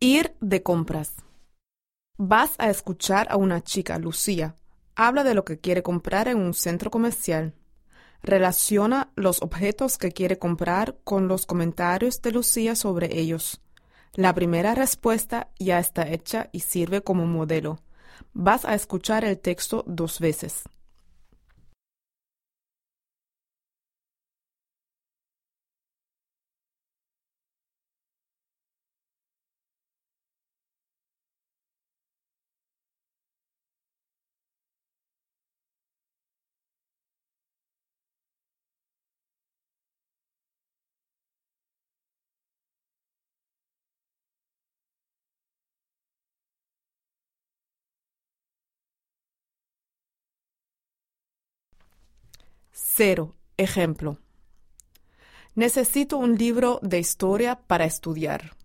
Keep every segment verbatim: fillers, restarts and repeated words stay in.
Ir de compras. Vas a escuchar a una chica, Lucía. Habla de lo que quiere comprar en un centro comercial. Relaciona los objetos que quiere comprar con los comentarios de Lucía sobre ellos. La primera respuesta ya está hecha y sirve como modelo. Vas a escuchar el texto dos veces. Cero. Ejemplo. Necesito un libro de historia para estudiar.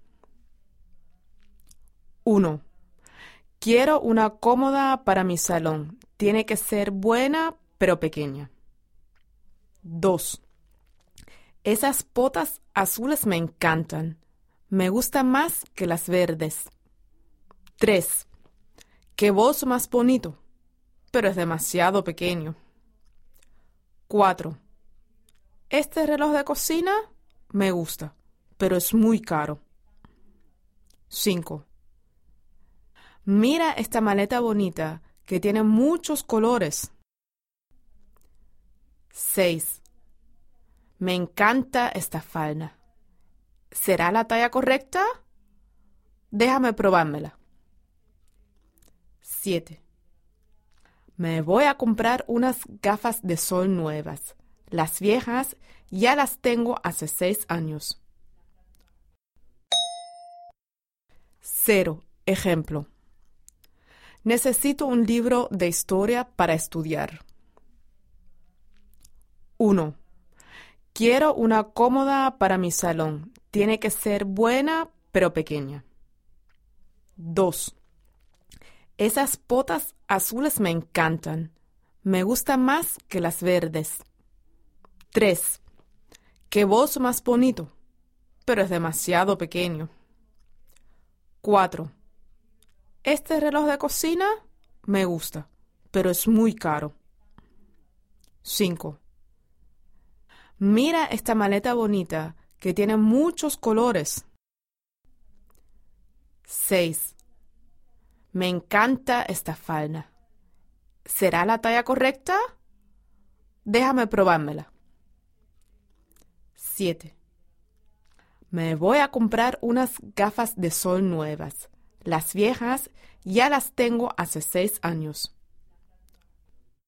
uno. Quiero una cómoda para mi salón. Tiene que ser buena, pero pequeña. dos. Esas botas azules me encantan. Me gustan más que las verdes. tres. Qué bolso más bonito, pero es demasiado pequeño. cuatro. Este reloj de cocina me gusta, pero es muy caro. cinco. Mira esta maleta bonita que tiene muchos colores. seis. Me encanta esta falda. ¿Será la talla correcta? Déjame probármela. siete. Me voy a comprar unas gafas de sol nuevas. Las viejas ya las tengo hace seis años. Cero. Ejemplo. Necesito un libro de historia para estudiar. uno. Quiero una cómoda para mi salón. Tiene que ser buena, pero pequeña. dos. Esas botas azules me encantan. Me gustan más que las verdes. tres. Qué bolso más bonito, pero es demasiado pequeño. cuatro. Este reloj de cocina me gusta, pero es muy caro. cinco. Mira esta maleta bonita que tiene muchos colores. seis. Me encanta esta falda. ¿Será la talla correcta? Déjame probármela. siete. Me voy a comprar unas gafas de sol nuevas. Las viejas ya las tengo hace seis años.